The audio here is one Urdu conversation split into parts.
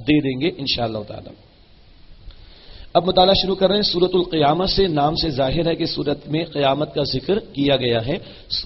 دے دیں گے انشاءاللہ تعالی۔ اب مطالعہ شروع کر رہے ہیں سورۃ القیامہ سے۔ نام سے ظاہر ہے کہ سورت میں قیامت کا ذکر کیا گیا ہے۔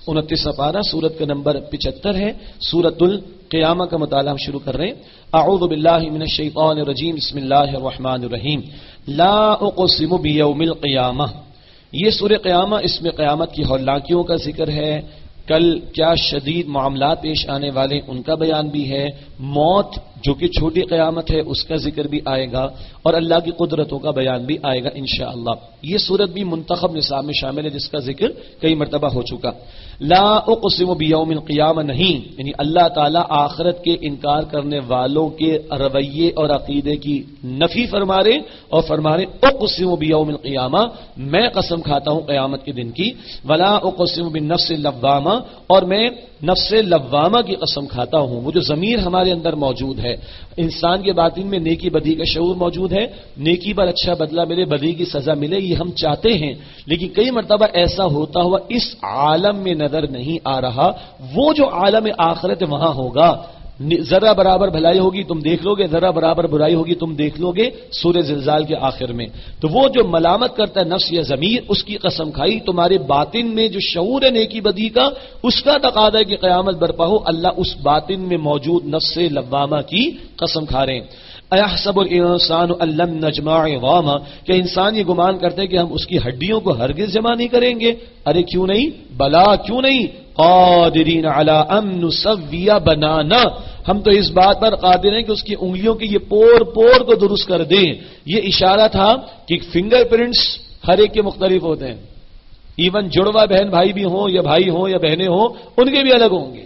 29 پارہ سورت کا نمبر 75 ہے۔ سورۃ القیامہ کا مطالعہ ہم شروع کر رہے ہیں۔ اعوذ باللہ من الشیطان الرجیم، بسم اللہ الرحمن الرحیم۔ لا اقسم بیوم القیامہ، یہ سورہ قیامہ، اس میں قیامت کی ہولناکیوں کا ذکر ہے، کل کیا شدید معاملات پیش آنے والے ان کا بیان بھی ہے، موت جو کہ چھوٹی قیامت ہے اس کا ذکر بھی آئے گا، اور اللہ کی قدرتوں کا بیان بھی آئے گا انشاءاللہ۔ یہ سورت بھی منتخب نصاب میں شامل ہے جس کا ذکر کئی مرتبہ ہو چکا۔ لا اقسم بیوم القیامہ نہیں، یعنی اللہ تعالیٰ آخرت کے انکار کرنے والوں کے رویے اور عقیدے کی نفی فرما رہے اور فرما رہے اقسم بیوم القیامہ، میں قسم کھاتا ہوں قیامت کے دن کی، ولا اقسم بالنفس اللوامہ، اور میں نفس لوامہ کی قسم کھاتا ہوں۔ وہ جو ضمیر ہمارے اندر موجود ہے، انسان کے باطن میں نیکی بدی کا شعور موجود ہے، نیکی پر اچھا بدلہ ملے، بدی کی سزا ملے، یہ ہم چاہتے ہیں، لیکن کئی مرتبہ ایسا ہوتا ہوا اس عالم میں نظر نہیں آ رہا۔ وہ جو عالم آخرت وہاں ہوگا، ذرہ برابر بھلائی ہوگی تم دیکھ لو گے، ذرہ برابر برائی ہوگی تم دیکھ لو گے سورہ زلزال کے آخر میں۔ تو وہ جو ملامت کرتا ہے نفس یا ضمیر، اس کی قسم کھائی، تمہارے باطن میں جو شعور ہے نیکی بدی کا، اس کا تقاضا ہے کہ قیامت برپا ہو، اللہ اس باطن میں موجود نفس لوامہ کی قسم کھا رہے ہیں۔ اَيَحْسَبُ الْإِنسَانُ أَن لَّن نَّجْمَعَ عِظَامَهُ، کہ انسان یہ گمان کرتے ہیں کہ ہم اس کی ہڈیوں کو ہرگز جمع نہیں کریں گے۔ ارے کیوں نہیں؟ بلا کیوں نہیں، قادرین علی ان نسوی بنانا، ہم تو اس بات پر قادر ہیں کہ اس کی انگلیوں کی یہ پور پور کو درست کر دیں۔ یہ اشارہ تھا کہ فنگر پرنٹس ہر ایک کے مختلف ہوتے ہیں، ایون جڑوا بہن بھائی بھی ہوں یا بھائی ہوں یا بہنیں ہوں، ان کے بھی الگ ہوں گے۔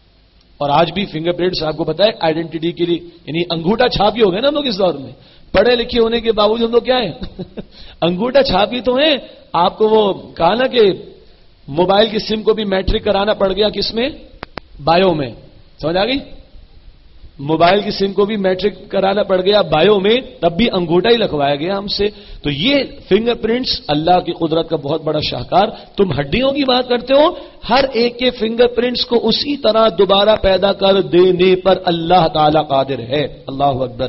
اور آج بھی فنگر پرنٹس آپ کو پتا ہے آئیڈینٹی کے لیے، یعنی انگوٹھا چھاپی ہو گئے نا ہم لوگ اس دور میں، پڑھے لکھے ہونے کے باوجود ہم لوگ کیا ہیں انگوٹھا چھاپی تو ہیں۔ آپ کو وہ کہا نا کہ موبائل کی سم کو بھی میٹرک کرانا پڑ گیا، کس میں؟ بایو میں، سمجھ آ گئی؟ موبائل کی سم کو بھی میٹرک کرانا پڑ گیا بایو میں، تب بھی انگوٹھا ہی لگوایا گیا ہم سے۔ تو یہ فنگر پرنٹس اللہ کی قدرت کا بہت بڑا شاہکار۔ تم ہڈیوں کی بات کرتے ہو، ہر ایک کے فنگر پرنٹس کو اسی طرح دوبارہ پیدا کر دینے پر اللہ تعالی قادر ہے۔ اللہ اکبر۔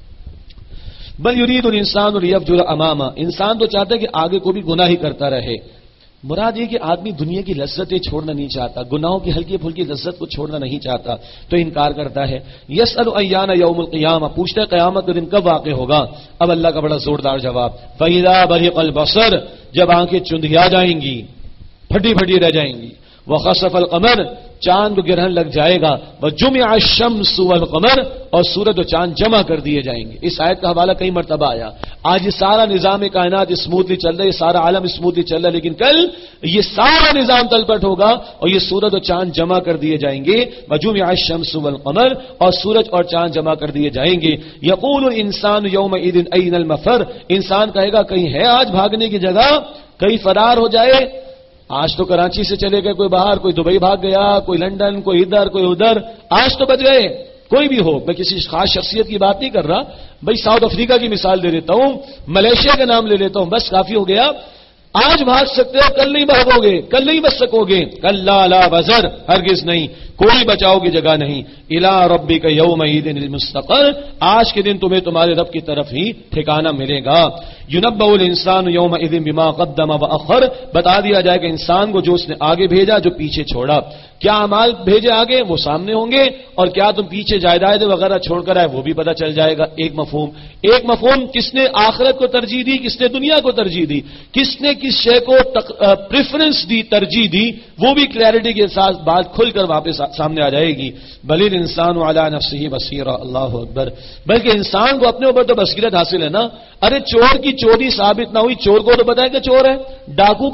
بل یرید الانسان لیفجر امامہ، انسان تو چاہتا ہے کہ آگے کو بھی گناہ ہی کرتا رہے۔ مراد یہ کہ آدمی دنیا کی لذتیں چھوڑنا نہیں چاہتا، گناہوں کی ہلکی پھلکی لذت کو چھوڑنا نہیں چاہتا، تو انکار کرتا ہے۔ یسأل ایان یوم القیامہ، پوچھتا ہے قیامت کا دن کب واقع ہوگا؟ اب اللہ کا بڑا زوردار جواب، فَإِذَا بَرِقَ الْبَصَرُ، جب آنکھیں چندھیا جائیں گی، پھٹی پھٹی رہ جائیں گی، وَخَسَفَ الْقَمَرُ، چاند کو گرہن لگ جائے گا، وَجُمِعَ الشَّمْسُ وَالْقَمَرُ، اور سورج و چاند جمع کر دیے جائیں گے۔ اس آیت کا حوالہ کئی مرتبہ آیا۔ آج یہ سارا نظام کائنات اسموتھلی چل رہا ہے، یہ سارا عالم اسموتھلی چل رہا ہے، لیکن کل یہ سارا نظام تلپٹ ہوگا اور یہ سورج و چاند جمع کر دیے جائیں گے۔ وَجُمِعَ الشَّمْسُ وَالْقَمَرُ، اور سورج اور چاند جمع کر دیے جائیں گے۔ يَقُولُ الْإِنسَانُ يَوْمَئِذٍ أَيْنَ الْمَفَرُّ، انسان کہے گا کہیں ہے آج بھاگنے کی جگہ، کہیں فرار ہو جائے۔ آج تو کراچی سے چلے گئے کوئی باہر، کوئی دبئی بھاگ گیا، کوئی لندن، کوئی ادھر کوئی ادھر، آج تو بچ گئے۔ کوئی بھی ہو، میں کسی خاص شخصیت کی بات نہیں کر رہا بھائی، ساؤتھ افریقہ کی مثال دے دیتا ہوں، ملیشیا کا نام لے لیتا ہوں، بس کافی ہو گیا۔ آج بھاگ سکتے ہو، کل نہیں بھاگو گے، کل نہیں بچ سکو گے، کلا لا وزر، ہرگز نہیں، کوئی بچاؤ کی جگہ نہیں۔ الی ربک یومئذ المستقر، آج کے دن تمہیں تمہارے رب کی طرف ہی ٹھکانہ ملے گا۔ ینبأ الانسان یومئذ بما قدم واخر، بتا دیا جائے کہ انسان کو جو اس نے آگے بھیجا، جو پیچھے چھوڑا۔ کیا اعمال بھیجے آگے وہ سامنے ہوں گے، اور کیا تم پیچھے جائیداد وغیرہ چھوڑ کر آئے وہ بھی پتہ چل جائے گا۔ ایک مفہوم، کس نے آخرت کو ترجیح دی، کس نے دنیا کو ترجیح دی، کس نے کس شے کو پریفرنس دی، ترجیح دی، وہ بھی کلیئرٹی کے ساتھ بات کھل کر واپس سامنے آ جائے گی۔ بل الانسان علی نفسہ بصیرہ، اللہ اکبر، بلکہ انسان کو اپنے اوپر تو بصیرت حاصل ہے نا۔ ارے چور کی چوری ثابت نہ ہوئی، چور کو تو پتا ہے کہ چور ہے۔ ڈاکو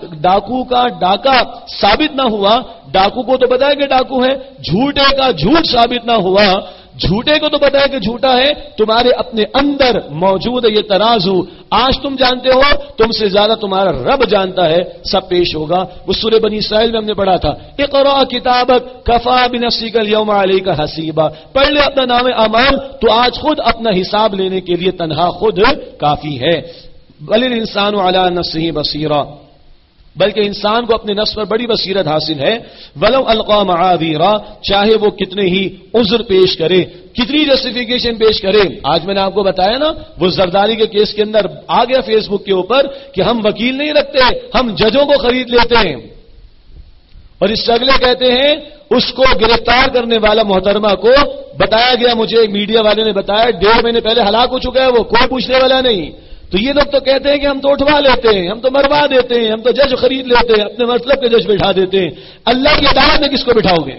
کا ڈاکہ ثابت نہ ہوا، ڈاکو کو تو پتا ہے کہ ڈاکو ہے۔ جھوٹے کا جھوٹ ثابت نہ ہوا، جھوٹے کو تو پتا ہے کہ جھوٹا ہے۔ تمہارے اپنے اندر موجود ہے یہ ترازو، آج تم جانتے ہو، تم سے زیادہ تمہارا رب جانتا ہے، سب پیش ہوگا۔ وہ سورہ بنی اسرائیل میں ہم نے پڑھا تھا، اقرأ کتابک کفی بنفسک اليوم علیک حسیبا، پڑھ لے اپنا نام اعمال، تو آج خود اپنا حساب لینے کے لیے تنہا خود کافی ہے۔ بل الانسان علی نفسہ بصیرہ، بلکہ انسان کو اپنے نفس پر بڑی بصیرت حاصل ہے. ولو القا معاذیرا، چاہے وہ کتنے ہی عذر پیش کرے، کتنی جسٹیفیکیشن پیش کرے. آج میں نے آپ کو بتایا نا، وہ زرداری کے کیس کے اندر آ گیا فیس بک کے اوپر کہ ہم وکیل نہیں رکھتے، ہم ججوں کو خرید لیتے ہیں. اور اس سے اگلے کہتے ہیں اس کو گرفتار کرنے والا محترمہ کو بتایا گیا، مجھے ایک میڈیا والے نے بتایا 1.5 مہینے پہلے ہلاک ہو چکا ہے، وہ کوئی پوچھنے والا نہیں. تو یہ لوگ تو کہتے ہیں کہ ہم تو اٹھوا لیتے ہیں، ہم تو مروا دیتے ہیں، ہم تو جج خرید لیتے ہیں، اپنے مطلب کے جج بٹھا دیتے ہیں. اللہ کی عدالت میں کس کو بٹھاؤ گے؟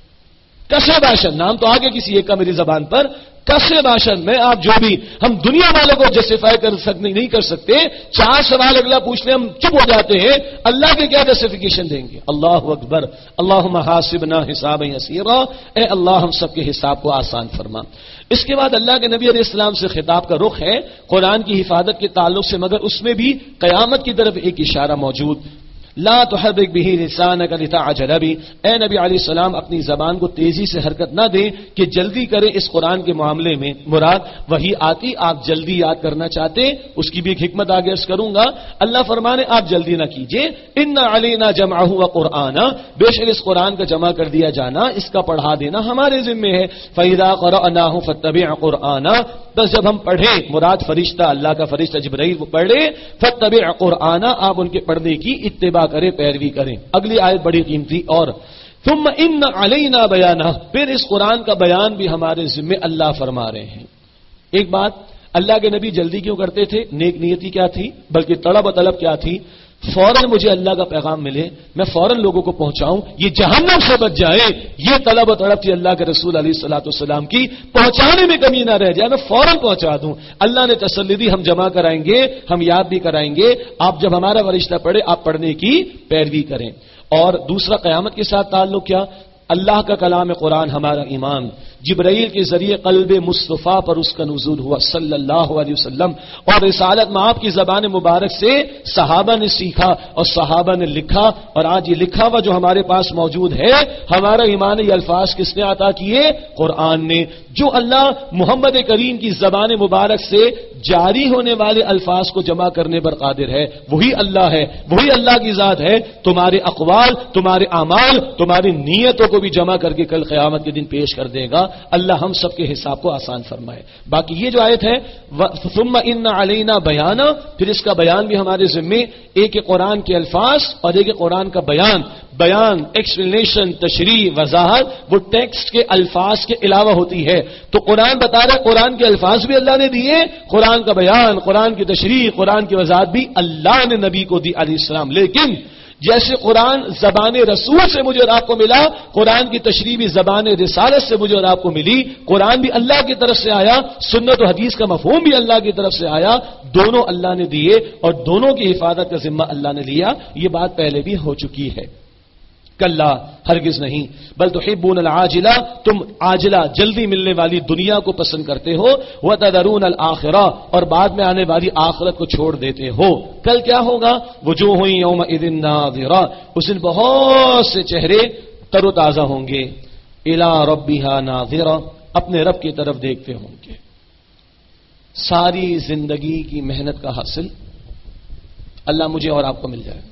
کسے باشن، نام تو آگے کسی ایک کا میری زبان پر، کسے باشن میں آپ جو بھی ہم دنیا والوں کو جسٹیفائی نہیں کر سکتے. 4 سوال اگلا پوچھ لیں ہم چپ ہو جاتے ہیں، اللہ کے کیا جسٹیفیکیشن دیں گے؟ اللہ اکبر. اللہم حاسبنا حسابا یسیرا، اے اللہ ہم سب کے حساب کو آسان فرما. اس کے بعد اللہ کے نبی علیہ السلام سے خطاب کا رخ ہے قرآن کی حفاظت کے تعلق سے، مگر اس میں بھی قیامت کی طرف ایک اشارہ موجود. لا تحرک به لسانک لتعجل به، اے نبی علیہ السلام اپنی زبان کو تیزی سے حرکت نہ دیں کہ جلدی کریں اس قرآن کے معاملے میں. مراد وہی آتی، آپ جلدی یاد کرنا چاہتے، اس کی بھی ایک حکمت آگے عرض کروں گا. اللہ فرمانے آپ جلدی نہ کیجئے. ان علینا جمعہ وقرآنا، بے شک اس قرآن کا جمع کر دیا جانا، اس کا پڑھا دینا ہمارے ذمہ ہے. فإذا قرأناه فاتبع قرآنا، بس جب ہم پڑھیں، مراد فرشتہ، اللہ کا فرشتہ جبرائیل وہ پڑھے، فاتبع قرآنا، آپ ان کے پڑھنے کی اتباع کریں، پیروی کریں. اگلی آیت بڑی قیمتی. اور ثم ان علینا بیانہ، پھر اس قرآن کا بیان بھی ہمارے ذمہ اللہ فرما رہے ہیں. ایک بات، اللہ کے نبی جلدی کیوں کرتے تھے؟ نیک نیتی کیا تھی، بلکہ طلب و طلب کیا تھی؟ فوراً مجھے اللہ کا پیغام ملے، میں فوراً لوگوں کو پہنچاؤں، یہ جہنم سے بچ جائے. یہ طلب و طلب تھی اللہ کے رسول علیہ الصلوۃ والسلام کی، پہنچانے میں کمی نہ رہ جائے، میں فوراً پہنچا دوں. اللہ نے تسلی دی، ہم جمع کرائیں گے، ہم یاد بھی کرائیں گے. آپ جب ہمارا فرشتہ پڑھے آپ پڑھنے کی پیروی کریں. اور دوسرا قیامت کے ساتھ تعلق کیا؟ اللہ کا کلام قرآن ہمارا ایمان، جبرائیل کے ذریعے قلب مصطفیٰ پر اس کا نزول ہوا صلی اللہ علیہ وسلم، اور رسالت میں آپ کی زبان مبارک سے صحابہ نے سیکھا اور صحابہ نے لکھا، اور آج یہ لکھا ہوا جو ہمارے پاس موجود ہے، ہمارا ایمان یہ الفاظ کس نے عطا کیے؟ قرآن نے. جو اللہ محمد کریم کی زبان مبارک سے جاری ہونے والے الفاظ کو جمع کرنے پر قادر ہے، وہی اللہ ہے، وہی اللہ کی ذات ہے. تمہارے اقوال، تمہارے اعمال، تمہاری نیتوں کو بھی جمع کر کے کل قیامت کے دن پیش کر دے گا. اللہ ہم سب کے حساب کو آسان فرمائے. باقی یہ جو آیت ہے ثم ان علینا بیانا، پھر اس کا بیان بھی ہمارے ذمے. ایک قرآن کے الفاظ اور ایک قرآن کا بیان. بیان ایکسپلینیشن، تشریح، وضاحت وہ ٹیکسٹ کے الفاظ کے علاوہ ہوتی ہے. تو قرآن بتا رہا ہے قرآن کے الفاظ بھی اللہ نے دیے، قرآن کا بیان، قرآن کی تشریح، قرآن کی وضاحت بھی اللہ نے نبی کو دی علیہ السلام. لیکن جیسے قرآن زبان رسول سے مجھے اور آپ کو ملا، قرآن کی تشریح بھی زبان رسالت سے مجھے اور آپ کو ملی. قرآن بھی اللہ کی طرف سے آیا، سنت و حدیث کا مفہوم بھی اللہ کی طرف سے آیا. دونوں اللہ نے دیے اور دونوں کی حفاظت کا ذمہ اللہ نے لیا. یہ بات پہلے بھی ہو چکی ہے. کلا، ہرگز نہیں، بل تحبون العاجلہ، تم عاجلہ جلدی ملنے والی دنیا کو پسند کرتے ہو، وتذرون الآخرہ، اور بعد میں آنے والی آخرت کو چھوڑ دیتے ہو. کل کیا ہوگا؟ وجوہ یومئذ ناظرہ، اس دن بہت سے چہرے تر و تازہ ہوں گے. الی ربها ناظرہ، اپنے رب کی طرف دیکھتے ہوں گے. ساری زندگی کی محنت کا حاصل اللہ مجھے اور آپ کو مل جائے.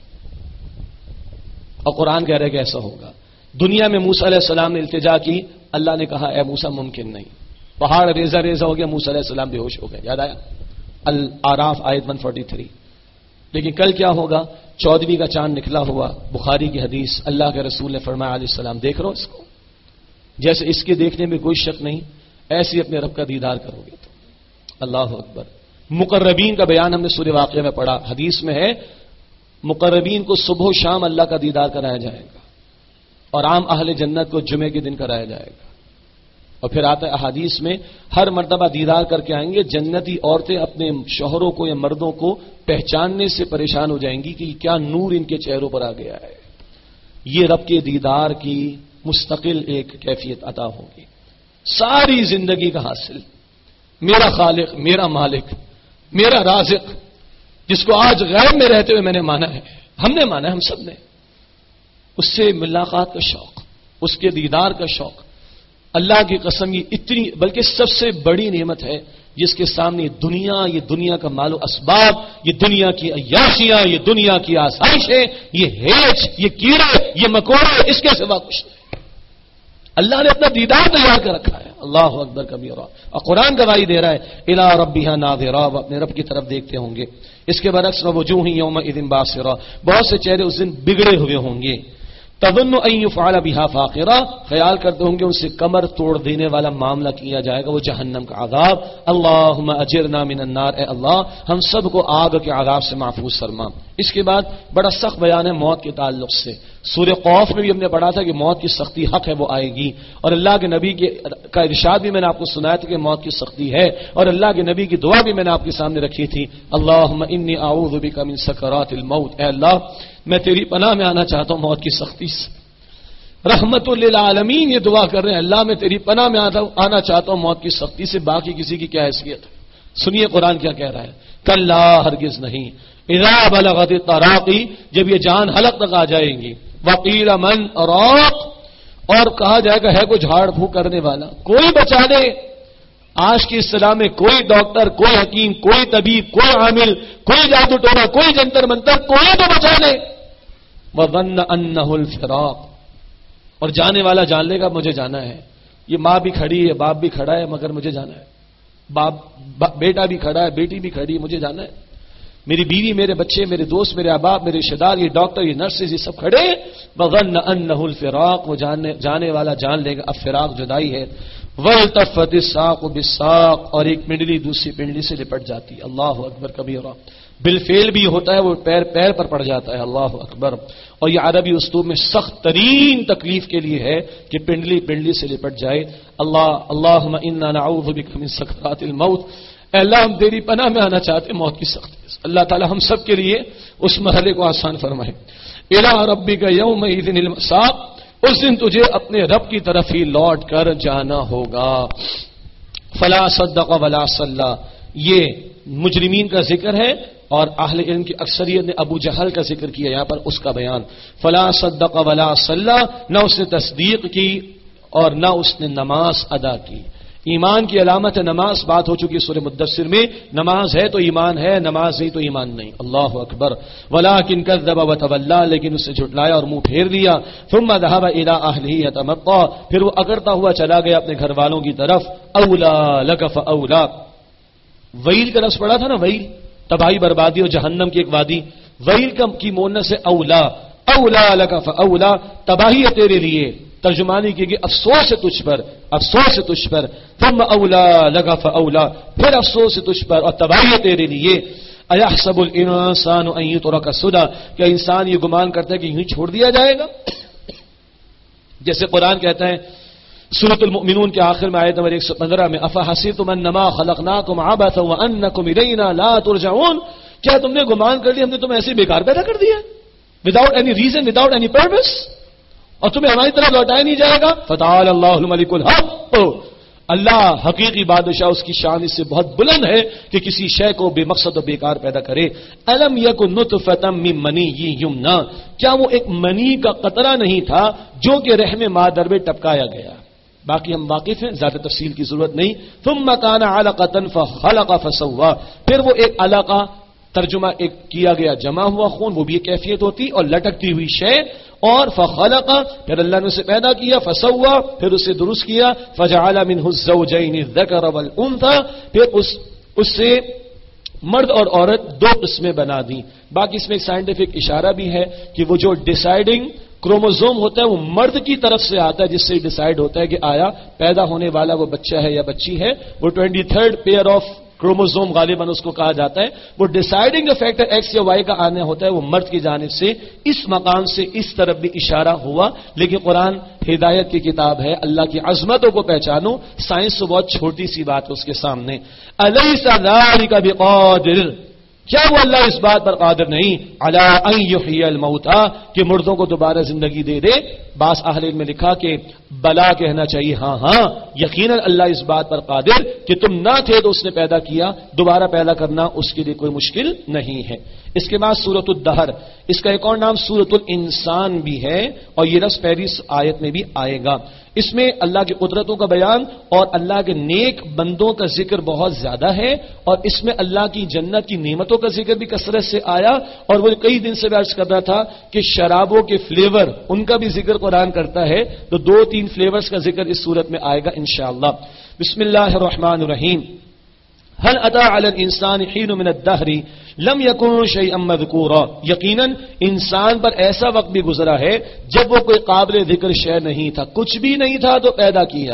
اور قرآن کہہ رہے کہ ایسا ہوگا. دنیا میں موسیٰ علیہ السلام نے التجا کی، اللہ نے کہا اے موسیٰ ممکن نہیں. پہاڑ ریزہ ریزہ ہو گیا، موسیٰ علیہ السلام بے ہوش ہو گئے. یاد آیا؟ الاعراف آیت 143. لیکن کل کیا ہوگا؟ 14ویں کا چاند نکلا ہوا، بخاری کی حدیث، اللہ کے رسول نے فرمایا علیہ السلام دیکھ رہو اس کو، جیسے اس کے دیکھنے میں کوئی شک نہیں، ایسے اپنے رب کا دیدار کرو گے تو. اللہ اکبر. مقربین کا بیان ہم نے سورہ واقعہ میں پڑھا، حدیث میں ہے مقربین کو صبح و شام اللہ کا دیدار کرایا جائے گا، اور عام اہل جنت کو جمعے کے دن کرایا جائے گا. اور پھر آتا ہے احادیث میں ہر مرتبہ دیدار کر کے آئیں گے، جنتی عورتیں اپنے شوہروں کو یا مردوں کو پہچاننے سے پریشان ہو جائیں گی کہ کیا نور ان کے چہروں پر آ گیا ہے. یہ رب کے دیدار کی مستقل ایک کیفیت عطا ہوگی. ساری زندگی کا حاصل میرا خالق، میرا مالک، میرا رازق، جس کو آج غیب میں رہتے ہوئے میں نے مانا ہے، ہم نے مانا ہے، ہم سب نے، اس سے ملاقات کا شوق، اس کے دیدار کا شوق. اللہ کی قسم یہ اتنی، بلکہ سب سے بڑی نعمت ہے جس کے سامنے یہ دنیا کا مال و اسباب، یہ دنیا کی عیاشیاں، یہ دنیا کی آسائشیں، یہ ہیچ، یہ کیڑے، یہ مکوڑے، اس کے سوا کچھ نہیں۔ اللہ نے اپنا دیدار تیار کر رکھا ہے۔ اللہ اکبر کبیرہ، اور قرآن گواہی دے رہا ہے الی ربها ناظرہ، وہ اپنے رب کی طرف دیکھتے ہوں گے۔ اس کے برعکس وجوہ یومئذ باسرہ، بہت سے چہرے اس دن بگڑے ہوئے ہوں گے۔ تظن ان يفعل بها فاقرہ، خیال کرتے ہوں گے ان سے کمر توڑ دینے والا معاملہ کیا جائے گا، وہ جہنم کا عذاب۔ اللہم اجرنا من النار، اے اللہ ہم سب کو آگ کے عذاب سے محفوظ فرما۔ اس کے بعد بڑا سخت بیان ہے موت کے تعلق سے۔ سورہ قوف میں بھی ہم نے پڑھا تھا کہ موت کی سختی حق ہے، وہ آئے گی، اور اللہ کے نبی کا ارشاد بھی میں نے آپ کو سنایا تھا کہ موت کی سختی ہے، اور اللہ کے نبی کی دعا بھی میں نے آپ کے سامنے رکھی تھی، اللہم انی اعوذ بک من سکرات الموت، اے اللہ میں تیری پناہ میں آنا چاہتا ہوں موت کی سختی سے۔ رحمت للعالمین یہ دعا کر رہے ہیں، اللہ میں تیری پناہ میں آنا چاہتا ہوں موت کی سختی سے، باقی کسی کی کیا حیثیت ہے؟ سنیے قرآن کیا کہہ رہا ہے، کلا ہرگز نہیں، اذا بلغت التراقی، جب یہ جان حلق تک آ جائیں گی، وقیل من راق، اور کہا جائے گا ہے کوئی جھاڑ پھونک کرنے والا، کوئی بچا دے۔ آج کی اصطلاح میں کوئی ڈاکٹر، کوئی حکیم، کوئی طبیب، کوئی عامل، کوئی جادو ٹونا، کوئی جنتر منتر، کوئی تو بچا دے۔ وظن انہ الفراق، اور جانے والا جان لے گا مجھے جانا ہے، یہ ماں بھی کھڑی ہے، باپ بھی کھڑا ہے، مگر مجھے جانا ہے، بیٹا بھی کھڑا ہے، بیٹی بھی کھڑی ہے، مجھے جانا ہے، میری بیوی، میرے بچے، میرے دوست، میرے احباب، میرے رشتے دار، یہ ڈاکٹر، یہ نرسز، یہ سب کھڑے۔ وظن انہ الفراق، وہ جانے والا جان لے گا اب فراق جدائی ہے۔ والتفت الساق بالساق، اور ایک پنڈلی دوسری پنڈلی سے لپٹ جاتی ہے۔ اللہ اکبر کبیرہ، بالفعل بھی ہوتا ہے، وہ پیر پیر پر پڑ جاتا ہے۔ اللہ اکبر، اور یہ عربی اسلوب میں سخت ترین تکلیف کے لیے ہے کہ پنڈلی پنڈلی سے لپٹ جائے۔ اللہم انا نعوذ بک من سکرات الموت، اے اللہ ہم تیری پناہ میں آنا چاہتے ہیں موت کی سختی سے۔ اللہ تعالی ہم سب کے لیے اس مرحلے کو آسان فرمائے۔ الی ربک یومئذ المساق، اس دن تجھے اپنے رب کی طرف ہی لوٹ کر جانا ہوگا۔ فلا صدق ولا صلی، یہ مجرمین کا ذکر ہے، اور اہل علم کی اکثریت نے ابو جہل کا ذکر کیا یہاں پر، اس کا بیان۔ فلا صدق ولا صلی، نہ اس نے تصدیق کی اور نہ اس نے نماز ادا کی۔ ایمان کی علامت ہے نماز، بات ہو چکی سورہ مدثر میں، نماز ہے تو ایمان ہے، نماز نہیں تو ایمان نہیں۔ اللہ اکبر، ولکن کذب وتولی، لیکن اس نے جھٹلایا اور منہ پھیر لیا۔ ثم ذهب الى اهله يتمطى، پھر وہ اگڑتا ہوا چلا گیا اپنے گھر والوں کی طرف۔ اولا لک فاولا، ویل کا لفظ پڑا تھا نا، ویل تباہی بربادی اور جہنم کی ایک وادی، ویل کی مونس سے اولا، اولا لک فاولا، تباہی ہے تیرے لیے، ترجمانی کی گئی افسوس ہے تجھ پر، افسوس ہے تجھ پر۔ ثم اولا لک فاولا، پھر افسوس ہے تجھ پر اور تباہی ہے تیرے لیے۔ ایحسب الانسان ان یترک سدی، کیا انسان یہ گمان کرتا ہے کہ یوں چھوڑ دیا جائے گا؟ جیسے قرآن کہتا ہے سورۃ المؤمنون کے آخر میں آیت نمبر 115 میں، افحسبتم انما خلقناکم عبثا وانکم الینا لا ترجعون، کیا تم نے گمان کر لیا ہم نے تمہیں ایسے بیکار پیدا کر دیا without any reason, without any purpose, اور تمہیں ہماری طرف لوٹایا نہیں جائے گا؟ فتعالی اللہ الملک الحق، اللہ حقیقی بادشاہ، اس کی شان اس سے بہت بلند ہے کہ کسی شے کو بے مقصد و بیکار پیدا کرے۔ الم یکن نطفۃ من منی یمنی، کیا وہ ایک منی کا قطرہ نہیں تھا جو کہ رحم مادر میں ٹپکایا گیا؟ باقی ہم واقف ہیں، زیادہ تفصیل کی ضرورت نہیں۔ ثم کان علقۃ فخلق فسوى، پھر وہ ایک علقہ، ترجمہ ایک کیا گیا جمع ہوا خون، وہ بھی ایک کیفیت ہوتی، اور لٹکتی ہوئی شے، اور فخلق، پھر اللہ نے اسے پیدا کیا، فسوى، پھر اسے درست کیا، فجعل منه الزوجين الذكر والانثى، پھر اس سے مرد اور عورت دو قسمیں بنا دیں۔ باقی اس میں ایک سائنٹیفک اشارہ بھی ہے کہ وہ جو ڈیسائیڈنگ کروموزوم ہوتا ہے وہ مرد کی طرف سے آتا ہے، جس سے ڈیسائیڈ ہوتا ہے کہ آیا پیدا ہونے والا وہ بچہ ہے یا بچی ہے۔ وہ 23rd پیئر آف کروموزوم غالباً اس کو کہا جاتا ہے۔ وہ ڈیسائیڈنگ فیکٹر ایکس یا وائی کا آنا ہوتا ہے، وہ مرد کی جانب سے۔ اس مقام سے اس طرف بھی اشارہ ہوا، لیکن قرآن ہدایت کی کتاب ہے، اللہ کی عظمتوں کو پہچانو، سائنس تو بہت چھوٹی سی بات ہے اس کے سامنے۔ الیس ذلک بقادر، کیا وہ اللہ اس بات پر قادر نہیں، علی ان یحیی الموتى، کہ مردوں کو دوبارہ زندگی دے دے؟ بعض اہل علم نے لکھا کہ بلا کہنا چاہیے، ہاں ہاں یقیناً اللہ اس بات پر قادر کہ تم نہ تھے تو اس نے پیدا کیا، دوبارہ پیدا کرنا اس کے لیے کوئی مشکل نہیں ہے۔ اس کے بعد سورۃ الدہر، اس کا ایک اور نام سورۃ الانسان بھی ہے، اور یہ لفظ پہلی آیت میں بھی آئے گا۔ اس میں اللہ کی قدرتوں کا بیان اور اللہ کے نیک بندوں کا ذکر بہت زیادہ ہے، اور اس میں اللہ کی جنت کی نعمتوں کا ذکر بھی کثرت سے آیا، اور وہ کئی دن سے عرض کر رہا تھا کہ شرابوں کے فلیور ان کا بھی ذکر قرآن کرتا ہے، تو 2-3 فلیورز کا ذکر اس صورت میں آئے گا انشاءاللہ۔ بسم اللہ الرحمن الرحیم۔ هل اتى على الانسان حين من الدهر لم يكن شيئا مذكورا، یقیناً انسان پر ایسا وقت بھی گزرا ہے جب وہ کوئی قابل ذکر شے نہیں تھا، کچھ بھی نہیں تھا تو پیدا کیا۔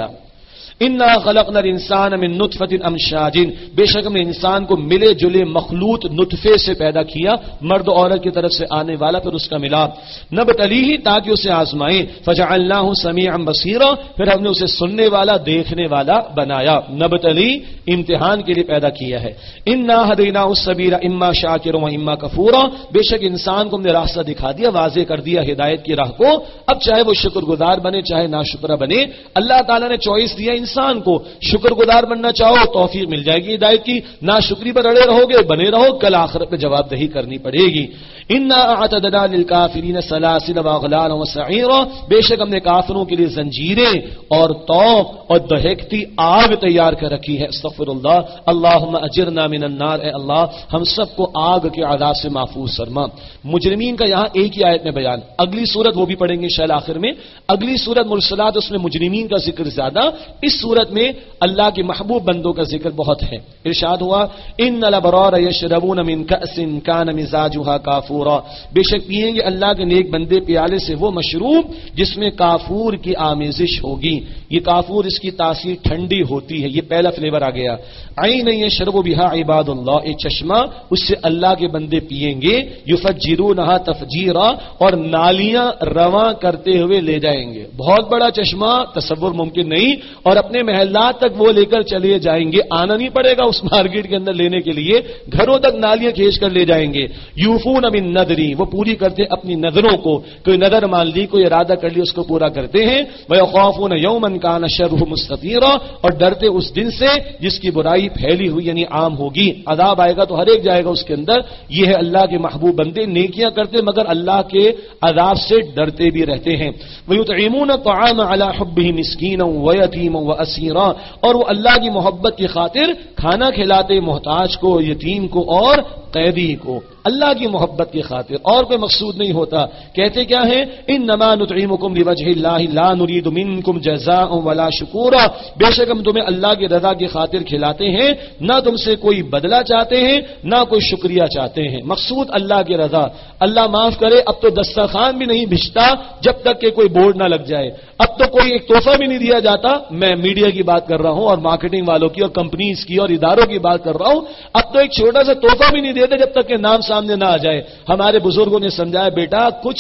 انا خلقنا الانسان من نطفة امشاج، بے شک ہم نے انسان کو ملے جلے مخلوط نطفے سے پیدا کیا، مرد و عورت کی طرف سے آنے والا، پھر اس کا ملاپ، نبتلیہ تاکہ اسے آزمائیں، فجعلناہ سمیعا بصیرا، پھر ہم نے اسے سننے والا دیکھنے والا بنایا۔ نبتلی امتحان کے لیے پیدا کیا ہے۔ انا ہدیناہ السبیل اما شاکرا و اما کفورا، بے شک انسان کو ہم نے راستہ دکھا دیا، واضح کر دیا ہدایت کی راہ کو، اب چاہے وہ شکر گزار بنے چاہے ناشکرہ بنے، اللہ تعالیٰ نے چوائس دیا انسان کو، شکر گزار بننا چاہو توفیق مل جائے گی ہدایت کی، ناشکری پر اڑے رہو گے بنے رہو، کل آخرت میں جواب دہی کرنی پڑے گی۔ انا اعتدنا للکافرین سلاسل واغلالا وسعیرا، بے شک ہم نے کافروں کے لیے زنجیریں اور طوق اور دہکتی آگ تیار کر رکھی ہے۔ استغفر اللہ، اللہم اجرنا من النار، اے اللہ ہم سب کو آگ کے عذاب سے محفوظ فرما۔ مجرمین کا یہاں ایک ہی آیت میں بیان، اگلی سورت وہ بھی پڑھیں گے انشاءاللہ آخر میں، اگلی سورت مرسلات اس میں مجرمین کا ذکر زیادہ، اس سورت میں اللہ کے محبوب بندوں کا ذکر بہت ہے۔ ارشاد ہوا ان الابرار یشربون من کأس کان مزاجها کافورا، بے شک پیئیں گے اللہ کے نیک بندے پیالے سے وہ مشروب جس میں کافور کی آمیزش ہوگی۔ یہ کافور اس کی تاثیر ٹھنڈی ہوتی ہے، یہ پہلا فلیور آ گیا۔ عین یشرب بها عباد اللہ، ایک چشمہ اس سے اللہ کے بندے پیئیں گے، یفجرونها تفجیرا، اور نالیاں رواں کرتے ہوئے لے جائیں گے۔ بہت بڑا چشمہ تصور ممکن نہیں، اور اپنے محلات تک وہ لے کر چلے جائیں گے، آنا نہیں پڑے گا اس مارکیٹ کے اندر لینے کے لیے، گھروں تک نالیاں کھینچ کر لے جائیں گے۔ یوفون بالنذر، وہ پوری کرتے اپنی نذروں کو، کوئی نذر مان لی کوئی ارادہ کر لی اس کو پورا کرتے ہیں۔ ويخافون يوما كان شره مستطيرا، اور ڈرتے اس دن سے جس کی برائی پھیلی ہوئی یعنی عام ہوگی، عذاب آئے گا تو ہر ایک جائے گا اس کے اندر۔ یہ ہے اللہ کے محبوب بندے، نیکیاں کرتے مگر اللہ کے عذاب سے ڈرتے بھی رہتے ہیں۔ ويطعمون الطعام على حبه مسكينا ويتيما واسيرا، اور وہ اللہ کی محبت کی خاطر کھانا کھلاتے محتاج کو، یتیم کو اور قیدی کو، اللہ کی محبت کی خاطر، اور کوئی مقصود نہیں ہوتا۔ کہتے کیا ہے انما نطعمکم لوجہ اللہ لا نرید منکم جزاء ولا شکورا، بے شک ہم تمہیں اللہ کی رضا کی خاطر کھلاتے ہیں، نہ تم سے کوئی بدلہ چاہتے ہیں نہ کوئی شکریہ چاہتے ہیں، مقصود اللہ کی رضا۔ اللہ معاف کرے اب تو دسترخوان بھی نہیں بھیجتا جب تک کہ کوئی بورڈ نہ لگ جائے، اب تو کوئی ایک تحفہ بھی نہیں دیا جاتا، میں میڈیا کی بات کر رہا ہوں اور مارکیٹنگ والوں کی اور کمپنیز کی اور اداروں کی بات کر رہا ہوں، اب تو ایک چھوٹا سا تحفہ بھی نہیں دیتے جب تک کہ نام سامنے نہ آ جائے۔ ہمارے بزرگوں نے سمجھایا بیٹا کچھ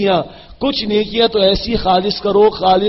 نیکیاں تو ایسی خالص کرو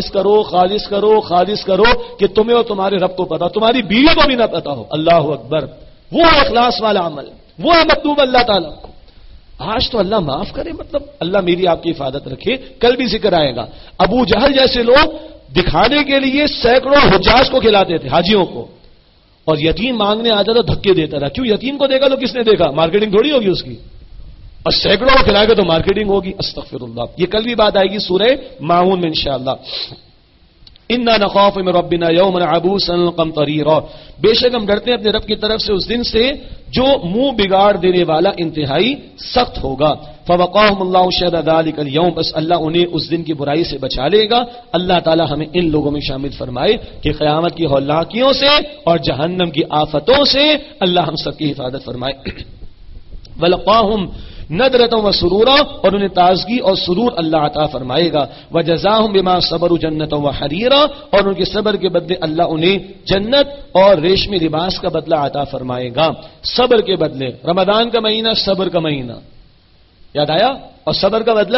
کہ تمہیں اور تمہارے رب کو پتا، تمہاری بیوی کو بھی نہ پتا ہو۔ اللہ اکبر، وہ اخلاص والا عمل، وہ مطلوب اللہ تعالیٰ کو۔ آج تو اللہ معاف کرے، مطلب اللہ میری آپ کی حفاظت رکھے، کل بھی ذکر آئے گا، ابو جہل جیسے لوگ دکھانے کے لیے سینکڑوں حجاج کو کھلاتے تھے، حاجیوں کو، اور یتیم مانگنے آ جاتا دھکے دیتا رہا۔ کیوں؟ یتیم کو دیکھا تو کس نے دیکھا؟ مارکیٹنگ تھوڑی ہوگی اس کی، اور سینکڑوں کو کھلائے گا تو مارکیٹنگ ہوگی۔ استغفر اللہ، یہ کل بھی بات آئے گی سورہ ماعون میں انشاءاللہ۔ انا نخاف من ربنا یوما عبوسا قمطریرا، بے شک ہم ڈرتے ہیں اپنے رب کی طرف سے اس دن سے جو منہ بگاڑ دینے والا انتہائی سخت ہوگا۔ فوقاهم اللہ شر ذلک اليوم، بس اللہ انہیں اس دن کی برائی سے بچا لے گا۔ اللہ تعالی ہمیں ان لوگوں میں شامل فرمائے کہ قیامت کی ہولناکیوں سے اور جہنم کی آفتوں سے اللہ ہم سب کی حفاظت فرمائے۔ ولقاهم ندرۃ و سرورا، اور انہیں تازگی اور سرور اللہ عطا فرمائے گا۔ وجزاهم بما صبروا جنۃ و حریرا، اور ان کے صبر کے بدلے اللہ انہیں جنت اور ریشمی لباس کا بدلہ عطا فرمائے گا۔ صبر کے بدلے، رمضان کا مہینہ صبر کا مہینہ، یاد آیا؟ اور صبر کا بدلہ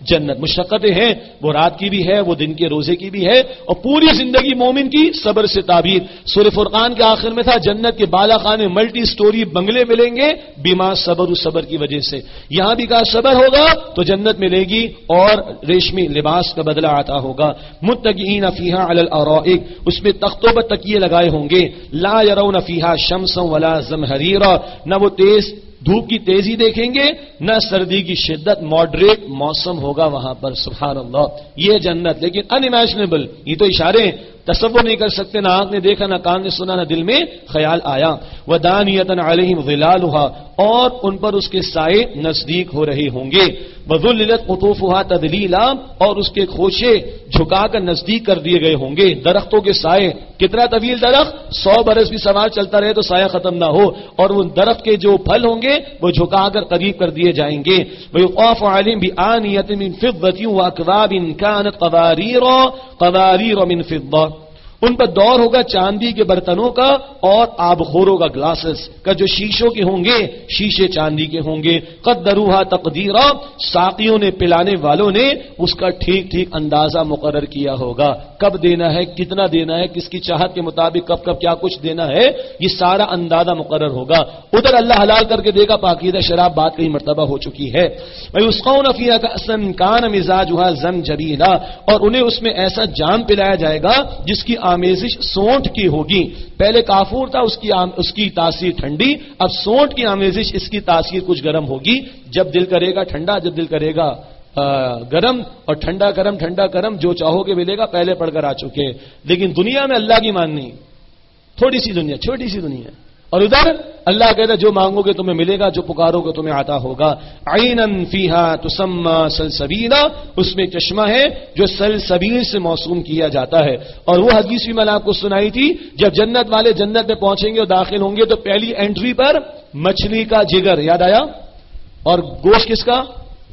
جنت. مشقتیں ہیں، وہ رات کی بھی ہے، وہ دن کے روزے کی بھی ہے، اور پوری زندگی مومن کی صبر سے تعبیر. سورہ فرقان کے آخر میں تھا جنت کے بالا خانے ملٹی سٹوری بنگلے ملیں گے بیما صبر کی وجہ سے. یہاں بھی کہا صبر ہوگا تو جنت ملے گی اور ریشمی لباس کا بدلہ آتا ہوگا. متکئین فیہا علی الارائک، اس میں تختوں پر تکیے لگائے ہوں گے. لا یرون فیہا شمسا ولا زمہریرا، نہ وہ تیز دھوپ کی تیزی دیکھیں گے نہ سردی کی شدت، ماڈریٹ موسم ہوگا وہاں پر. سبحان اللہ، یہ جنت. لیکن ان امیجنیبل، یہ تو اشارے تصور نہیں کر سکتے، نہ آنکھ نے دیکھا، نہ کان نے سنا، نہ دل میں خیال آیا. وَدَانِيَةً عَلَيْهِمْ ظِلَالُهَا، اور ان پر اس کے سائے نزدیک ہو رہے ہوں گے. وَذُلِّلَتْ قُطُوفُهَا تَذْلِيلًا، اور اس کے خوشے جھکا کر نزدیک کر دیے گئے ہوں گے. درختوں کے سائے، کتنا طویل درخت، 100 برس بھی سوار چلتا رہے تو سایہ ختم نہ ہو، اور وہ درخت کے جو پھل ہوں گے وہ جھکا کر قریب کر دیے جائیں گے. وَيُطَافُ عَلَيْهِمْ بِآنِيَةٍ مِّن فِضَّةٍ وَأَكْوَابٍ كَانَتْ قَوَارِيرَ مِن فِضَّةٍ، ان پر دور ہوگا چاندی کے برتنوں کا اور آبخوروں کا، گلاسز کا، جو شیشوں کے ہوں گے، شیشے چاندی کے ہوں گے. قدروها تقدیرا، ساقیوں نے، پلانے والوں نے اس کا ٹھیک ٹھیک اندازہ مقرر کیا ہوگا. کب دینا ہے، کتنا دینا ہے، کس کی چاہت کے مطابق کب کب کیا کچھ دینا ہے، یہ سارا اندازہ مقرر ہوگا. ادھر اللہ حلال کر کے دے گا پاکیزہ شراب، بات کئی مرتبہ ہو چکی ہے. وَيُسْقَوْنَ فِيهَا كَأْسًا كَانَ مِزَاجُهَا زَنْجَبِيلًا، اور انہیں اس میں ایسا جام پلایا جائے گا جس کی آمیزش سونٹ کی ہوگی. پہلے کافور تھا، اس کی تاثیر ٹھنڈی، اب سونٹ کی آمیزش، اس کی تاثیر کچھ گرم ہوگی. جب دل کرے گا ٹھنڈا، جب دل کرے گا گرم، اور ٹھنڈا گرم ٹھنڈا گرم جو چاہو گے ملے گا، پہلے پڑھ کر آ چکے. لیکن دنیا میں اللہ کی ماننی، تھوڑی سی دنیا، چھوٹی سی دنیا، اور ادھر اللہ کہتا ہے جو مانگو گے تمہیں ملے گا، جو پکارو گے تمہیں عطا ہوگا. عینن فیہا تسمى سلسبیلا، اس میں چشمہ ہے جو سلسبیل سے موسوم کیا جاتا ہے. اور وہ حدیث بھی میں نے آپ کو سنائی تھی، جب جنت والے جنت میں پہنچیں گے اور داخل ہوں گے تو پہلی انٹری پر مچھلی کا جگر، یاد آیا، اور گوشت کس کا،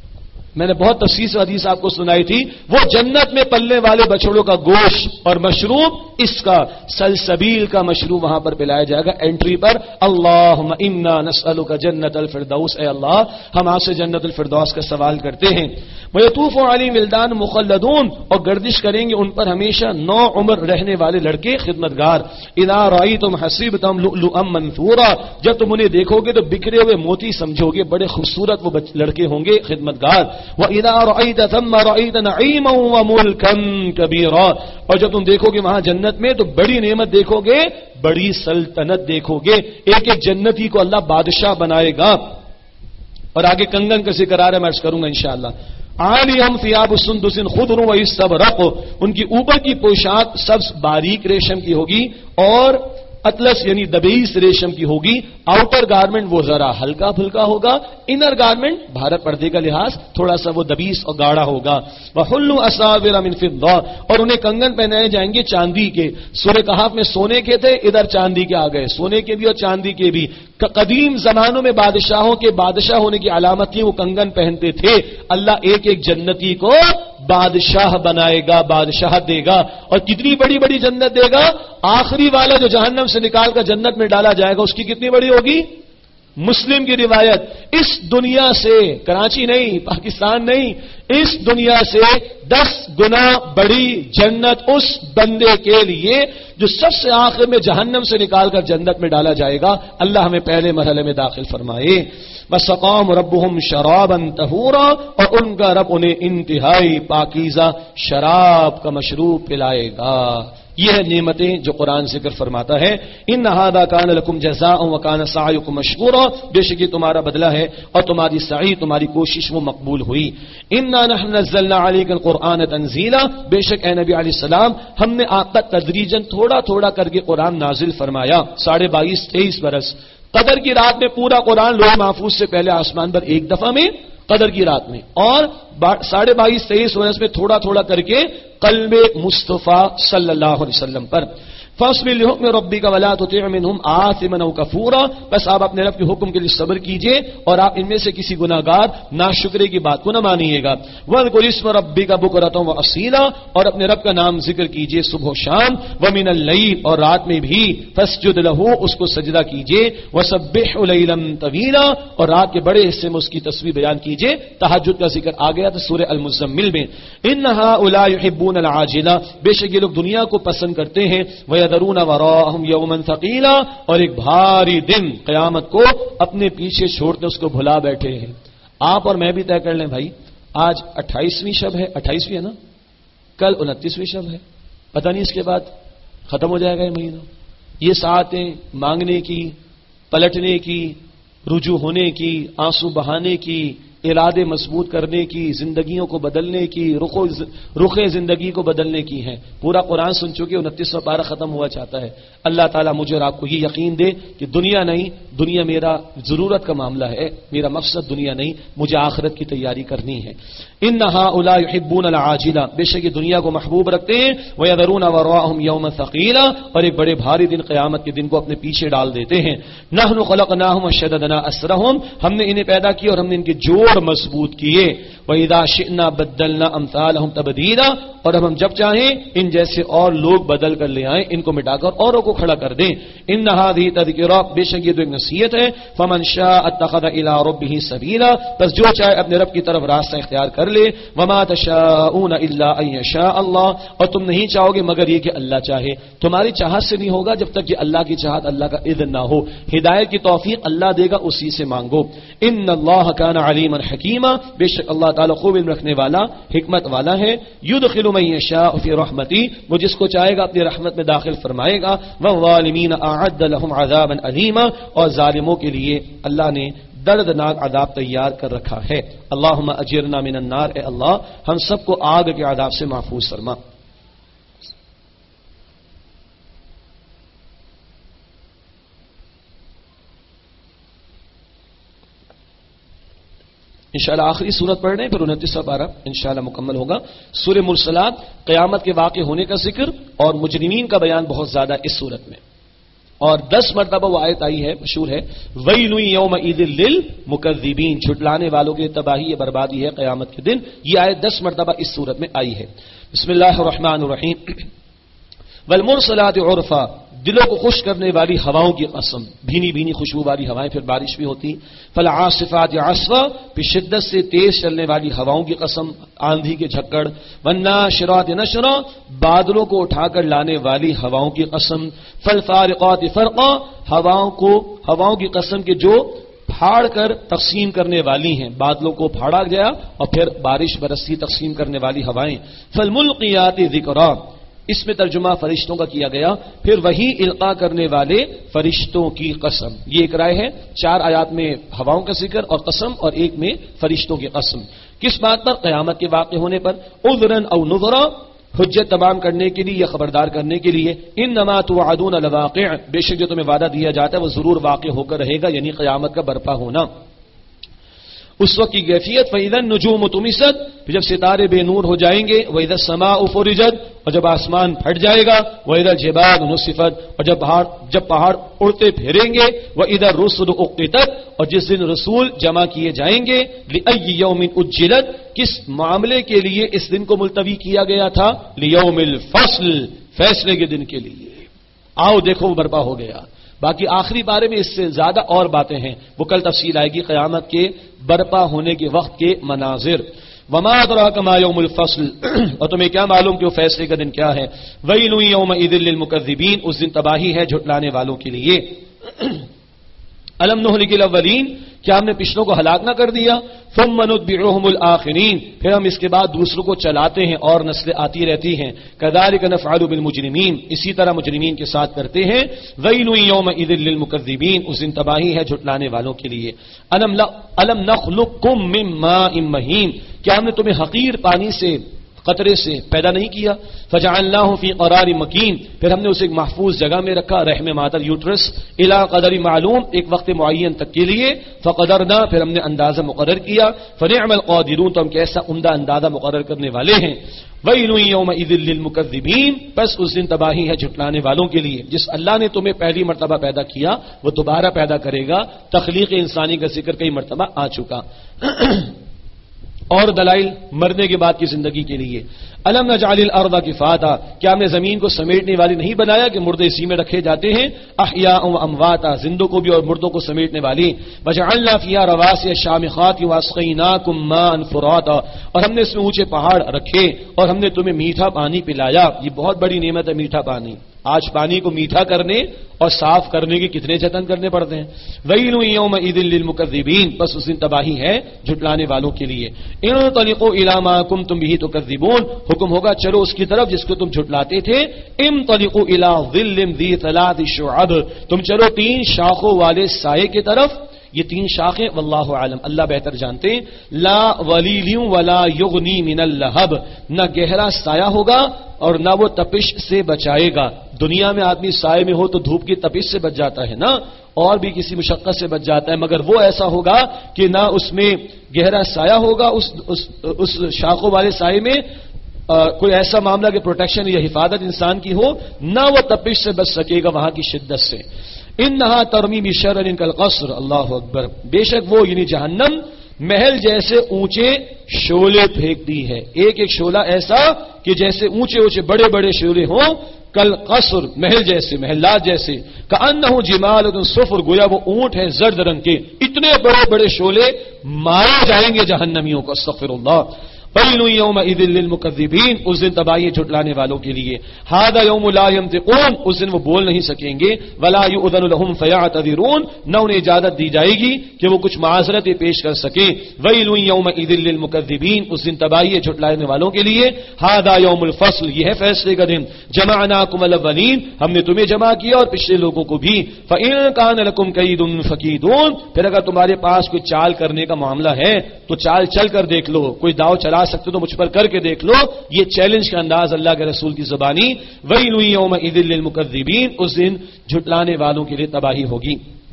میں نے بہت تفصیل سے حدیث آپ کو سنائی تھی. وہ جنت میں پلنے والے بچڑوں کا گوشت اور مشروب، اس کا سلسبیل کا مشروب وہاں پر پلایا جائے گا انٹری پر. اللہم انا نسألک جنت الفردوس، اے اللہ ہم آپ سے جنت الفردوس کا سوال کرتے ہیں. وَيَطُوفُ عَلَيْهِمْ وِلْدَانٌ مُخَلَّدُونَ، اور گردش کریں گے ان پر ہمیشہ 9 عمر رہنے والے لڑکے خدمتگار. اِذَا رَأَيْتُمْ حَسِبْتُمْ لُؤْلُؤًا مَنثُورًا، جب تم انہیں دیکھو گے تو بکھرے ہوئے موتی سمجھو گے، بڑے خوبصورت وہ لڑکے ہوں گے خدمتگار. وَإِذَا رَأَيْتَ ثَمَّ رَأَيْتَ نَعِيمًا وَمُلْكًا كَبِيرًا، اور جب تم دیکھو گے وہاں جنت میں تو بڑی نعمت دیکھو گے، بڑی سلطنت دیکھو گے. ایک ایک جنتی کو اللہ بادشاہ بنائے گا. اور آگے کنگن کا ذکر آ رہا ہے، میں عرض کروں گا انشاءاللہ. عالیہم ثیاب سندس خضر واستبرق، ان کی اوپر کی پوشاک سبز باریک ریشم کی ہوگی اور اطلس یعنی دبیس ریشم کی ہوگی. آؤٹر گارمنٹ وہ ذرا ہلکا پھلکا ہوگا، انر گارمنٹ بھارت پردے کا لحاظ تھوڑا سا وہ دبیس اور گاڑھا ہوگا. وحلوا اساور من فضہ، اور انہیں کنگن پہنائے جائیں گے چاندی کے. سورہ کہف میں سونے کے تھے، ادھر چاندی کے آ گئے، سونے کے بھی اور چاندی کے بھی. قدیم زمانوں میں بادشاہوں کے بادشاہ ہونے کی علامت تھی، وہ کنگن پہنتے تھے. اللہ ایک ایک جنتی کو بادشاہ بنائے گا، بادشاہ دے گا. اور کتنی بڑی بڑی جنت دے گا. آخری والا جو جہنم سے نکال کر جنت میں ڈالا جائے گا، اس کی کتنی بڑی ہوگی؟ مسلم کی روایت، اس دنیا سے، کراچی نہیں، پاکستان نہیں، اس دنیا سے 10 گنا بڑی جنت اس بندے کے لیے جو سب سے آخر میں جہنم سے نکال کر جنت میں ڈالا جائے گا. اللہ ہمیں پہلے مرحلے میں داخل فرمائے. وَسَقَاهُمْ رَبُّهُمْ شَرَابًا طَهُورًا، اور ان کا رب انہیں انتہائی پاکیزہ شراب کا مشروب پلائے گا. یہ ہے نعمتیں جو قرآن ذکر فرماتا ہے. ان ھذا کان لکم جزاء وکان سعیکم مشکورا، بے شک یہ تمہارا بدلہ ہے اور تمہاری سعی، تمہاری کوشش وہ مقبول ہوئی. انا نحن نزلنا علیک القرآن تنزیلا، بے شک اے نبی علیہ السلام ہم نے آپ تک تدریجاً تھوڑا تھوڑا کر کے قرآن نازل فرمایا. 22.5-23 برس قدر کی رات میں پورا قرآن لوح محفوظ سے پہلے آسمان پر ایک دفعہ میں قدر کی رات میں، اور 22-23 برس میں تھوڑا تھوڑا کر کے قلب مصطفیٰ صلی اللہ علیہ وسلم پر. فاصبر لحکم ربک ولا تطع منهم آثما او کفورا، بس آپ اپنے رب کے حکم کے لیے صبر کیجئے اور آپ ان میں سے کسی گناہگار ناشکرے کی بات کو نہ مانیے گا۔ واذکر اسم ربک بکرۃ واصیلا، اور اپنے رب کا نام ذکر کیجئے صبح و شام، ومن اللیل، اور رات میں بھی، فاسجد لہ، اس کو سجدہ کیجئے، وسبح لیلا طویلا، اور رات کے بڑے حصے میں اس کی تسبیح بیان کیجئے۔ تہجد کا ذکر آ گیا تھا سورہ المزمل میں۔ ان ہؤلاء یحبون العاجلہ، بے شک یہ لوگ دنیا کو پسند کرتے ہیں، وَيَذَرُونَ وَرَاءَهُمْ يَوْمًا ثَقِيلًا، اور ایک بھاری دن قیامت کو اپنے پیچھے چھوڑتے اس کو بھلا بیٹھے ہیں۔ آپ اور میں بھی طے کر لیں بھائی، آج 28ویں شب ہے، 28ویں ہے نا، کل 29ویں شب ہے، پتہ نہیں اس کے بعد ختم ہو جائے گا یہ مہینہ۔ یہ ساعتیں مانگنے کی، پلٹنے کی، رجوع ہونے کی، آنسو بہانے کی، ارادے مضبوط کرنے کی، زندگیوں کو بدلنے کی، رخ زندگی کو بدلنے کی ہیں۔ پورا قرآن سن چکے، 29واں پارہ ختم ہوا چاہتا ہے۔ اللہ تعالیٰ مجھے اور آپ کو یہ یقین دے کہ دنیا نہیں، دنیا میرا ضرورت کا معاملہ ہے، میرا مقصد دنیا نہیں، مجھے آخرت کی تیاری کرنی ہے۔ ان ہؤلاء یحبون العاجلہ، بے شک یہ دنیا کو محبوب رکھتے ہیں، وَيَذَرُونَ وَرَاءَهُمْ يَوْمًا ثَقِيلًا، اور ایک بڑے بھاری دن قیامت کے دن کو اپنے پیچھے ڈال دیتے ہیں۔ نحن خلقناهم وشددنا اسرهم، ہم نے انہیں پیدا کیا اور ہم نے ان کے جوڑ مضبوط کیے۔ وَإِذَا شِئْنَا بَدَّلْنَا أَمْثَالَهُمْ تَبْدِيلًا، اور اب ہم جب چاہیں ان جیسے اور لوگ بدل کر لے آئیں، ان کو مٹا کر اوروں کو کھڑا کر دیں۔ ان هذه تذکرہ، بے شک یہ تو ایک نصیحت ہے۔ فمن شاء اتخذ الى ربه سبیلا، بس جو چاہے اپنے رب کی طرف راستہ اختیار کر لے۔ وما تشاءون الا ان يشاء اللہ، اور تم نہیں چاہو گے مگر یہ کہ اللہ چاہے۔ تمہاری چاہت سے نہیں ہوگا جب تک کہ اللہ کی چاہت، اللہ کا اذن نہ ہو۔ ہدایت کی توفیق اللہ دے گا، اسی سے مانگو۔ ان اللہ کان علیما حکیما، بے شک اللہ تعالی خوب علم رکھنے والا، حکمت والا ہے۔ یدخل من یشاء فی رحمتی، وہ جس کو چاہے گا اپنی رحمت میں داخل فرمائے گا۔ والظالمین اعد لهم عذابا علیما، اور ظالموں کے لیے اللہ نے دردناک عذاب تیار کر رکھا ہے۔ اللہم اجرنا من النار، اے اللہ ہم سب کو آگ کے عذاب سے محفوظ فرما۔ انشاءاللہ آخری سورت پڑھ رہے ہیں، پھر 29واں پارہ انشاءاللہ مکمل ہوگا۔ سورہ مرسلات، قیامت کے واقع ہونے کا ذکر اور مجرمین کا بیان بہت زیادہ اس سورت میں، اور 10 مرتبہ وہ آیت آئی ہے، مشہور ہے، وَيْلٌ يَوْمَئِذٍ لِّلْمُكَذِّبِينَ، جھٹلانے والوں کے تباہی ہے، بربادی ہے قیامت کے دن۔ یہ آیت 10 مرتبہ اس سورت میں آئی ہے۔ بسم اللہ الرحمن الرحیم۔ وَالْمُرْسَلَاتِ عُرْفًا، دلوں کو خوش کرنے والی ہواؤں کی قسم، بھینی بھینی خوشبو والی ہوائیں، پھر بارش بھی ہوتی۔ فالعاصفات عصفا، پھر شدت سے تیز چلنے والی ہواؤں کی قسم، آندھی کے جھکڑ۔ والناشرات نشرا، بادلوں کو اٹھا کر لانے والی ہواؤں کی قسم۔ فالفارقات فرقا، ہواؤں کی قسم کے جو پھاڑ کر تقسیم کرنے والی ہیں، بادلوں کو پھاڑا گیا اور پھر بارش برسی، تقسیم کرنے والی ہوائیں۔ فالملقیات ذکرا، اس میں ترجمہ فرشتوں کا کیا گیا، پھر وہی القاء کرنے والے فرشتوں کی قسم۔ یہ ایک رائے ہے، 4 آیات میں ہواؤں کا ذکر اور قسم، اور ایک میں فرشتوں کی قسم۔ کس بات پر؟ قیامت کے واقع ہونے پر۔ عذرا او نذرا، حجت تمام کرنے کے لیے یا خبردار کرنے کے لیے۔ انما توعدون لواقع، بے شک جو تمہیں وعدہ دیا جاتا ہے وہ ضرور واقع ہو کر رہے گا، یعنی قیامت کا برپا ہونا۔ اس وقت کی کیفیت، فَإِذَا النُّجُومُ طُمِسَتْ، پھر جب ستارے بے نور ہو جائیں گے، وَإِذَا السَّمَاءُ فُرِجَتْ، اور جب آسمان پھٹ جائے گا، وَإِذَا الْجِبَالُ نُسِفَتْ، اور جب پہاڑ اڑتے پھریں گے، وَإِذَا الرُّسُلُ أُقِّتَتْ، اور جس دن رسول جمع کیے جائیں گے، لِأَيِّ يَوْمٍ أُجِّلَتْ، کس معاملے کے لیے اس دن کو ملتوی کیا گیا تھا؟ لِيَوْمِ الْفَصْلِ، فیصلے کے دن کے لیے۔ آؤ دیکھو وہ برپا ہو گیا۔ باقی آخری بارے میں اس سے زیادہ اور باتیں ہیں، وہ کل تفصیل آئے گی، قیامت کے برپا ہونے کے وقت کے مناظر۔ وما ادراک ما یوم الفصل، اور تمہیں کیا معلوم کہ وہ فیصلے کا دن کیا ہے؟ ویل یومئذ للمکذبین، اس دن تباہی ہے جھٹلانے والوں کے لیے۔ الم نہلک الاولین، کیا ہم نے پچھلوں کو ہلاک نہ کر دیا؟ ثم نتبعهم الاخرین، پھر ہم اس کے بعد دوسروں کو چلاتے ہیں اور نسلیں آتی رہتی ہیں۔ کذالک نفعل بالمجرمین، اسی طرح مجرمین کے ساتھ کرتے ہیں۔ ویل یومئذ للمکذبین، اس دن تباہی ہے جھٹلانے والوں کے لیے۔ الم نخلقکم من ماء مہین، کیا ہم نے تمہیں حقیر پانی سے قطرے سے پیدا نہیں کیا. فجعلناه فی قرار مکین، پھر ہم نے اسے ایک محفوظ جگہ میں رکھا، رحم مادر یوٹرس، الی قدر معلوم، ایک وقت معین تک کے لیے. فقدرنا، پھر ہم نے اندازہ مقرر کیا. فنعم القادرون، تو ہم کیسا عمدہ اندازہ مقرر کرنے والے ہیں. ویل یومئذ للمکذبین، پس اس دن تباہی ہے جھٹلانے والوں کے لیے. جس اللہ نے تمہیں پہلی مرتبہ پیدا کیا وہ دوبارہ پیدا کرے گا. تخلیق انسانی کا ذکر کئی مرتبہ آ چکا. اور دلائل مرنے کے بعد کی زندگی کے لیے. الم نجعل الارض کفاتا، کیا ہم نے زمین کو سمیٹنے والی نہیں بنایا کہ مردے اسی میں رکھے جاتے ہیں. احیاء و امواتا، زندوں کو بھی اور مردوں کو سمیٹنے والی. وجعلنا فیہا رواسیا شامخات واسقیناکم ماء فراتا، اور ہم نے اس میں اونچے پہاڑ رکھے اور ہم نے تمہیں میٹھا پانی پلایا. یہ بہت بڑی نعمت ہے میٹھا پانی. آج پانی کو میٹھا کرنے اور صاف کرنے کے کتنے جتن کرنے پڑتے ہیں. ویل یومئذ للمکذبین، بس اس دن تباہی ہے جھٹلانے والوں کے لیے. انطلقوا الی ما کنتم به تکذبون، حکم ہوگا چلو اس کی طرف جس کو تم جھٹلاتے تھے. انطلقوا الی ظل ذی ثلاث شعب، تم چلو 3 شاخوں والے سائے کی طرف. یہ 3 شاخیں واللہ عالم، اللہ بہتر جانتے ہیں. لا ولیل ولا یغنی من اللہب، نہ گہرا سایہ ہوگا اور نہ وہ تپش سے بچائے گا. دنیا میں آدمی سائے میں ہو تو دھوپ کی تپش سے بچ جاتا ہے نا، اور بھی کسی مشقت سے بچ جاتا ہے، مگر وہ ایسا ہوگا کہ نہ اس میں گہرا سایہ ہوگا، اس شاخوں والے سائے میں کوئی ایسا معاملہ کہ پروٹیکشن یا حفاظت انسان کی ہو، نہ وہ تپش سے بچ سکے گا وہاں کی شدت سے. انہا ترمی بشرر کالقصر، اللہ اکبر، بے شک وہ یعنی جہنم محل جیسے اونچے شعلے پھینکتی ہے. ایک ایک شعلہ ایسا کہ جیسے اونچے اونچے بڑے بڑے شعلے ہوں. کالقصر، محل جیسے، محلات جیسے. کأنہ جمالۃ صفر، گویا وہ اونٹ ہے زرد رنگ کے. اتنے بڑے بڑے شعلے مارے جائیں گے جہنمیوں کو. استغفر اللہ. ویل یومئذ للمکذبین، اس دن تباہی جھٹلانے والوں کے لیے. ھذا یوم لا ینطقون، اس دن وہ بول نہیں سکیں گے. ولا یؤذن لهم فیعتذرون، نہ انہیں اجازت دی جائے گی کہ وہ کچھ معذرتیں پیش کر سکیں. ویل یومئذ للمکذبین، اس دن تباہی جھٹلانے والوں کے لیے. ھذا یوم الفصل، یہ ہے فیصلے کا دن. جمعناکم الاولین، ہم نے تمہیں جمع کیا اور پچھلے لوگوں کو بھی. فإن کان لکم کید فکیدون، پھر اگر تمہارے پاس کوئی چال کرنے کا معاملہ ہے تو چال چل کر دیکھ لو. کوئی داؤ چلا سکتے تو مجھ پر کر کے دیکھ لو. یہ چیلنج کا انداز اللہ کے رسول کی زبانی. ویل یومئذ للمکذبین، اس دن جھٹلانے والوں کے لیے تباہی ہوگی.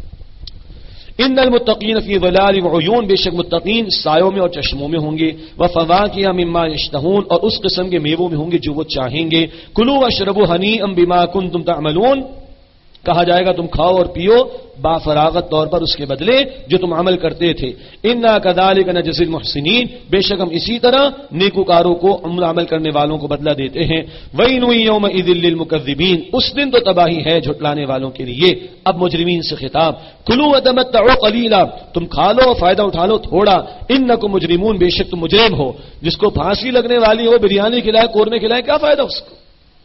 ان المتقین فی ظلال وعیون، بے شک متقین سایوں میں اور چشموں میں ہوں گے. وفواکہ مما یشتہون، اور اس قسم کے میووں میں ہوں گے جو وہ چاہیں گے. کلوا واشربوا ہنیئا بما کنتم تعملون، کہا جائے گا تم کھاؤ اور پیو با فراغت طور پر اس کے بدلے جو تم عمل کرتے تھے. انا کذالک نجزی المحسنین، بے شک ہم اسی طرح نیکوکاروں کو عمل کرنے والوں کو بدلہ دیتے ہیں. ویل یومئذ للمکذبین، اس دن تو تباہی ہے جھٹلانے والوں کے لیے. اب مجرمین سے خطاب. کلوا وتمتعوا قلیلا، تم کھا لو فائدہ اٹھا لو تھوڑا. انکم مجرمون، بے شک تم مجرم ہو. جس کو پھانسی لگنے والی ہو بریانی کھلائے قورمے کھلائے کیا فائدہ اس کو؟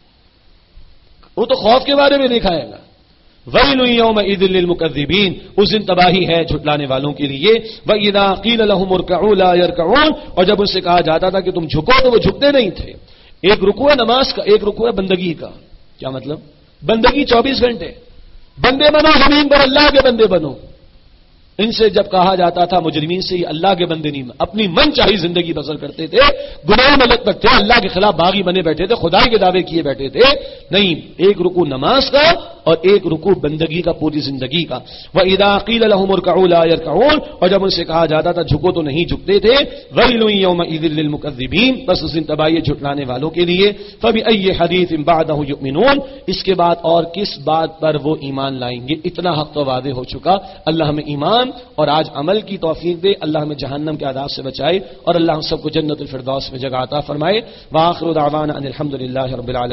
وہ تو خوف کے بارے میں نہیں کھائے گا. ویل یومئذ للمکذبین، اس دن تباہی ہے جھٹلانے والوں کے لیے. وَإِذَا قِيلَ لَهُمُ ارْكَعُوا لَا يَرْكَعُونَ، اور جب ان سے کہا جاتا تھا کہ تم جھکو تو وہ جھکتے نہیں تھے. ایک رکوع ہے نماز کا، ایک رکوع ہے بندگی کا. کیا مطلب؟ بندگی 24 گھنٹے. بندے بنو زمین پر، اللہ کے بندے بنو. ان سے جب کہا جاتا تھا مجرمین سے، یہ اللہ کے بندے نہیں، اپنی من چاہی زندگی بسر کرتے تھے، گناہ میں لت تھے، اللہ کے خلاف باغی بنے بیٹھے تھے، خدا کے دعوے کیے بیٹھے تھے. نہیں، ایک رکوع نماز کا اور ایک رکوع بندگی کا، پوری زندگی کا. وَإِذَا قِيلَ لَهُمُ ارْكَعُوا لَا يَرْكَعُونَ، اور جب ان سے کہا جاتا تھا جھکو تو نہیں جھکتے تھے. وَيْلٌ يَوْمَئِذٍ لِّلْمُكَذِّبِينَ، بس اس دن تباہی جھٹلانے والوں کے لیے. فَبِأَيِّ حَدِيثٍ بَعْدَهُ يُؤْمِنُونَ، اس کے بعد اور کس بات پر وہ ایمان لائیں گے؟ اتنا حق تو واضح ہو چکا. اللہ ہمیں ایمان اور آج عمل کی توفیق دے. اللہ ہمیں جہنم کے عذاب سے بچائے اور اللہ ہم سب کو جنت الفردوس میں جگہ عطا فرمائے. وآخر دعوانا ان الحمد للہ رب العالمین.